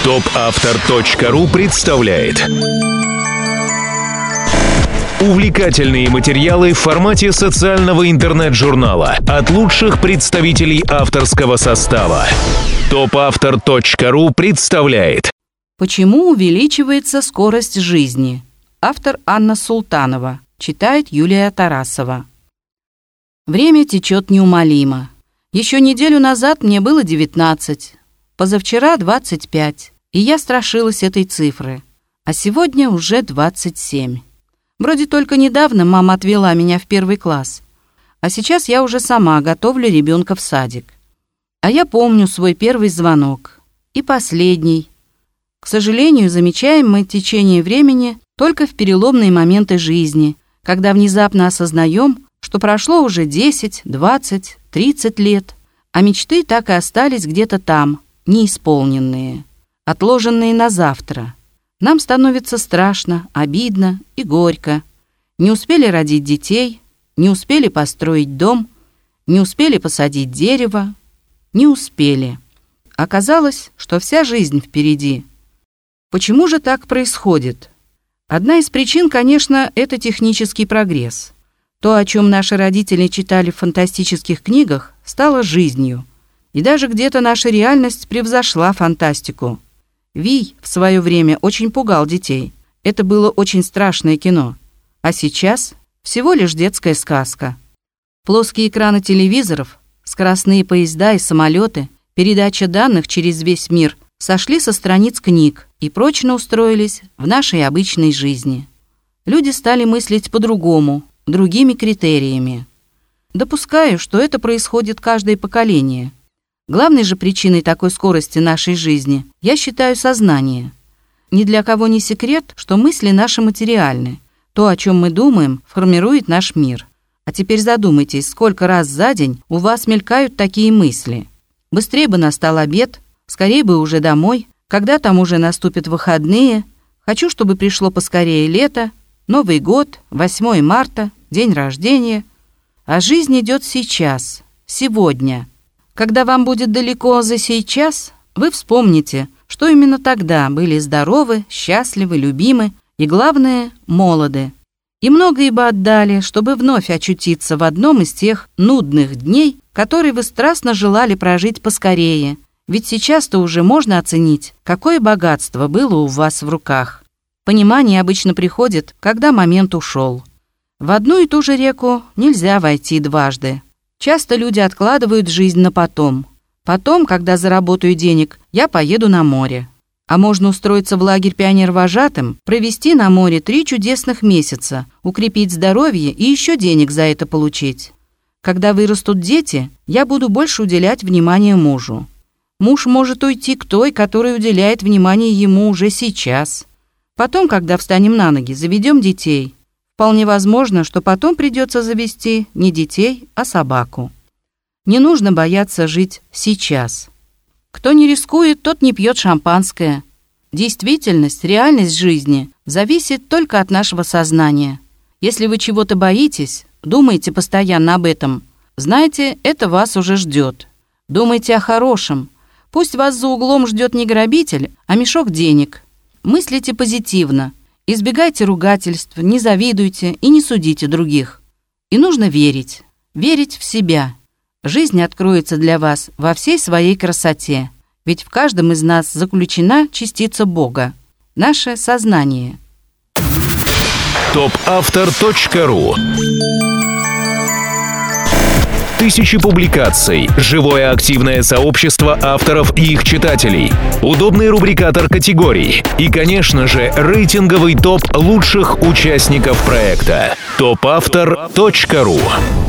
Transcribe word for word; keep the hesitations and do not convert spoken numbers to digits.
топ автор точка ру представляет увлекательные материалы в формате социального интернет-журнала от лучших представителей авторского состава. топ автор точка ру представляет. Почему увеличивается скорость жизни? Автор Анна Султанова. Читает Юлия Тарасова. Время течет неумолимо. Еще неделю назад мне было девятнадцать, позавчера двадцать пять, и я страшилась этой цифры. А сегодня уже двадцать семь. Вроде только недавно мама отвела меня в первый класс, а сейчас я уже сама готовлю ребенка в садик. А я помню свой первый звонок и последний. К сожалению, замечаем мы течение времени только в переломные моменты жизни, когда внезапно осознаем, что прошло уже десять, двадцать, тридцать лет, а мечты так и остались где-то там, неисполненные, отложенные на завтра. Нам становится страшно, обидно и горько. Не успели родить детей, не успели построить дом, не успели посадить дерево, не успели. Оказалось, что вся жизнь впереди. Почему же так происходит? Одна из причин, конечно, это технический прогресс. То, о чем наши родители читали в фантастических книгах, стало жизнью. И даже где-то наша реальность превзошла фантастику. Вий в свое время очень пугал детей. Это было очень страшное кино. А сейчас всего лишь детская сказка. Плоские экраны телевизоров, скоростные поезда и самолеты, передача данных через весь мир сошли со страниц книг и прочно устроились в нашей обычной жизни. Люди стали мыслить по-другому, другими критериями. Допускаю, что это происходит каждое поколение. Главной же причиной такой скорости нашей жизни я считаю сознание. Ни для кого не секрет, что мысли наши материальны. То, о чем мы думаем, формирует наш мир. А теперь задумайтесь, сколько раз за день у вас мелькают такие мысли. Быстрее бы настал обед, скорее бы уже домой, когда там уже наступят выходные. Хочу, чтобы пришло поскорее лето, Новый год, восьмое марта, день рождения. А жизнь идет сейчас, сегодня. Когда вам будет далеко за сейчас, вы вспомните, что именно тогда были здоровы, счастливы, любимы и, главное, молоды. И многое бы отдали, чтобы вновь очутиться в одном из тех нудных дней, которые вы страстно желали прожить поскорее. Ведь сейчас-то уже можно оценить, какое богатство было у вас в руках. Понимание обычно приходит, когда момент ушел. В одну и ту же реку нельзя войти дважды. Часто люди откладывают жизнь на потом. Потом, когда заработаю денег, я поеду на море. А можно устроиться в лагерь пионер-вожатым, провести на море три чудесных месяца, укрепить здоровье и еще денег за это получить. Когда вырастут дети, я буду больше уделять внимание мужу. Муж может уйти к той, которая уделяет внимание ему уже сейчас. Потом, когда встанем на ноги, заведем детей. Вполне возможно, что потом придется завести не детей, а собаку. Не нужно бояться жить сейчас. Кто не рискует, тот не пьет шампанское. Действительность, реальность жизни зависит только от нашего сознания. Если вы чего-то боитесь, думаете постоянно об этом, знайте, это вас уже ждет. Думайте о хорошем. Пусть вас за углом ждет не грабитель, а мешок денег. Мыслите позитивно. Избегайте ругательств, не завидуйте и не судите других. И нужно верить. Верить в себя. Жизнь откроется для вас во всей своей красоте. Ведь в каждом из нас заключена частица Бога. Наше сознание. топ автор точка ру. Тысячи публикаций, живое активное сообщество авторов и их читателей, удобный рубрикатор категорий и, конечно же, рейтинговый топ лучших участников проекта. топ автор точка ру.